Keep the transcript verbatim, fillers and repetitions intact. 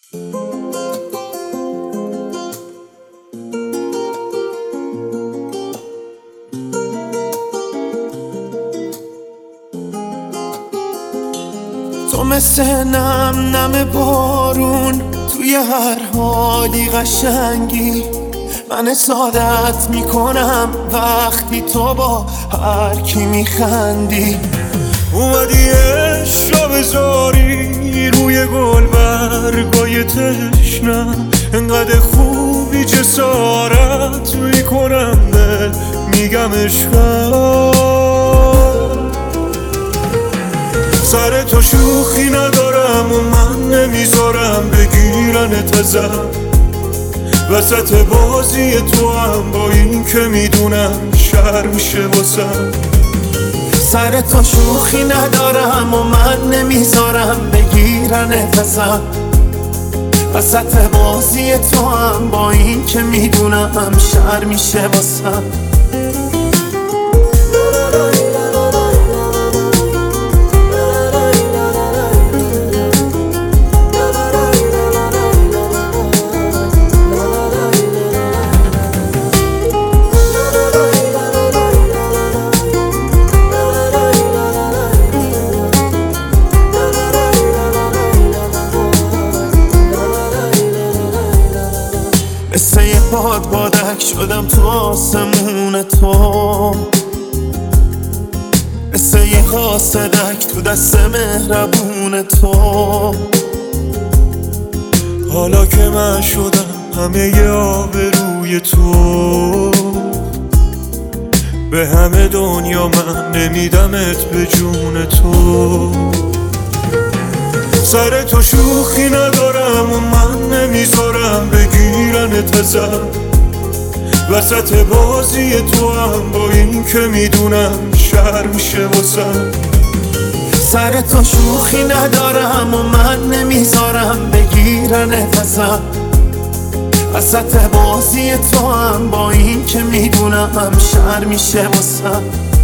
تو مثل نم نم بارون توی هر حالی قشنگی، من حسادت میکنم وقتی تو با هر کی میخندی. اومدی عشق را بذاری روی گل برگای تشنم، انقدر خوبی جسارت میکنم به میگم عشقم. سر تو شوخی ندارم و من نمیذارم بگیرنت ازم، وسط بازی تو هم با این که میدونم شر میشه واسم. سر تو شوخی ندارم و من نمیذارم بگیرنت ازم، وسط بازی تو هم با این که میدونم شر میشه واسم. مثل یه باد بادک شدم تو آسمون تو، مثل یه قاصدک تو دست مهربون تو. حالا که من شدم همه ی آبروی تو، به همه دنیا من نمیدمت به جون تو. سر تو شوخی ندارم و من نمیذارم بگیرنت ازم، وسط بازی تو هم با این که میدونم شر میشه واسم. سر تو شوخی ندارم و من نمیذارم بگیرنت ازم، وسط بازی تو هم با این که میدونم شر میشه واسم.